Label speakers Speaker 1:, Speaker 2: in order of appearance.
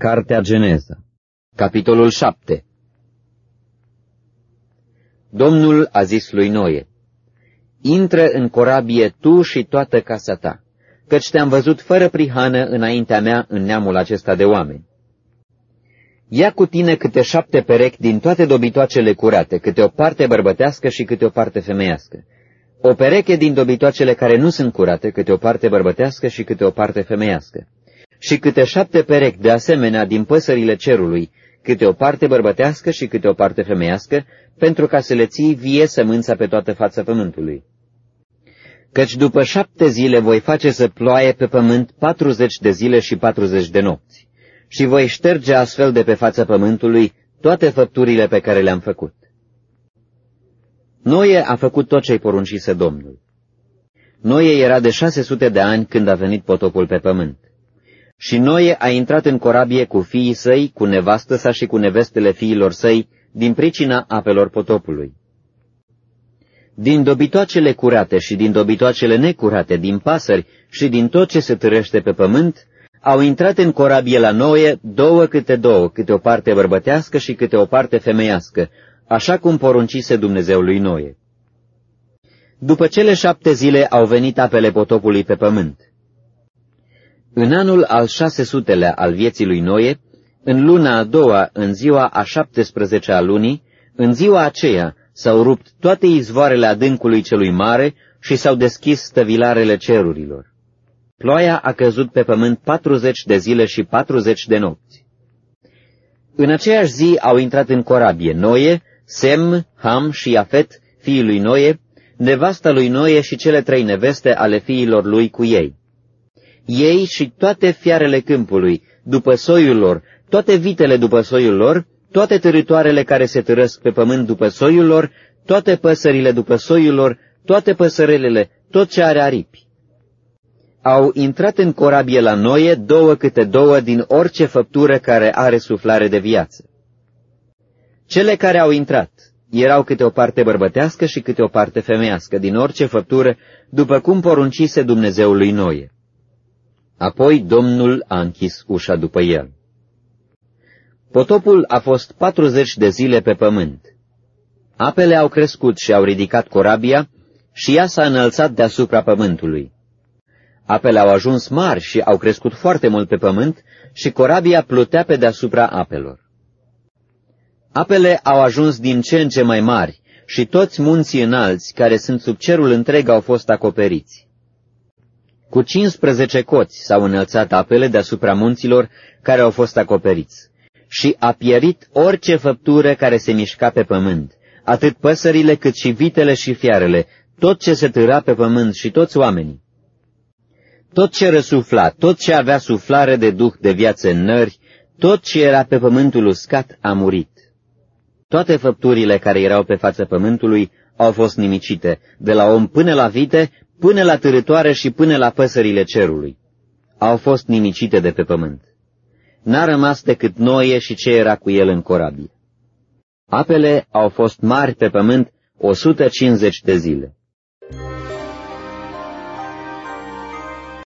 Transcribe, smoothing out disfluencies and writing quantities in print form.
Speaker 1: Cartea Geneza, capitolul 7. Domnul a zis lui Noe: Intră în corabie tu și toată casa ta, căci te-am văzut fără prihană înaintea mea în neamul acesta de oameni. Ia cu tine câte 7 perechi din toate dobitoacele curate, câte o parte bărbătească și câte o parte femeiască. O pereche din dobitoacele care nu sunt curate, câte o parte bărbătească și câte o parte femeiască. Și câte 7 perechi de asemenea din păsările cerului, câte o parte bărbătească și câte o parte femeiască, pentru ca să le ții vie sămânța pe toată fața pământului. Căci după 7 zile voi face să ploaie pe pământ 40 de zile și 40 de nopți, și voi șterge astfel de pe fața pământului toate făpturile pe care le-am făcut. Noe a făcut tot ce-i poruncise Domnul. Noe era de 600 de ani când a venit potopul pe pământ. Și Noe a intrat în corabie cu fiii săi, cu nevastă sa și cu nevestele fiilor săi, din pricina apelor potopului. Din dobitoacele curate și din dobitoacele necurate, din pasări și din tot ce se târăște pe pământ, au intrat în corabie la Noe 2 câte 2, câte o parte bărbătească și câte o parte femeiască, așa cum poruncise Dumnezeu lui Noe. După cele 7 zile au venit apele potopului pe pământ. În anul al 600-lea al vieții lui Noe, în luna a doua, în ziua a 17-a lunii, în ziua aceea s-au rupt toate izvoarele adâncului celui mare și s-au deschis stăvilarele cerurilor. Ploaia a căzut pe pământ 40 de zile și 40 de nopți. În aceeași zi au intrat în corabie Noe, Sem, Ham și Iafet, fiii lui Noe, nevasta lui Noe și cele 3 neveste ale fiilor lui cu ei. Ei și toate fiarele câmpului, după soiul lor, toate vitele după soiul lor, toate târătoarele care se târăsc pe pământ după soiul lor, toate păsările după soiul lor, toate păsărelele, tot ce are aripi. Au intrat în corabie la Noe 2 câte 2 din orice făptură care are suflare de viață. Cele care au intrat erau câte o parte bărbătească și câte o parte femeiască din orice făptură, după cum poruncise Dumnezeul lui Noe. Apoi Domnul a închis ușa după el. Potopul a fost 40 de zile pe pământ. Apele au crescut și au ridicat corabia și ea s-a înălțat deasupra pământului. Apele au ajuns mari și au crescut foarte mult pe pământ și corabia plutea pe deasupra apelor. Apele au ajuns din ce în ce mai mari și toți munții înalți care sunt sub cerul întreg au fost acoperiți. Cu 15 coți s-au înălțat apele deasupra munților care au fost acoperiți și a pierit orice făptură care se mișca pe pământ, atât păsările cât și vitele și fiarele, tot ce se târa pe pământ și toți oamenii. Tot ce răsufla, tot ce avea suflare de duh de viață în nări, tot ce era pe pământul uscat a murit. Toate făpturile care erau pe fața pământului au fost nimicite, de la om până la vite, până la târătoare și până la păsările cerului. Au fost nimicite de pe pământ. N-a rămas decât Noe și ce era cu el în corabie. Apele au fost mari pe pământ 150 de zile.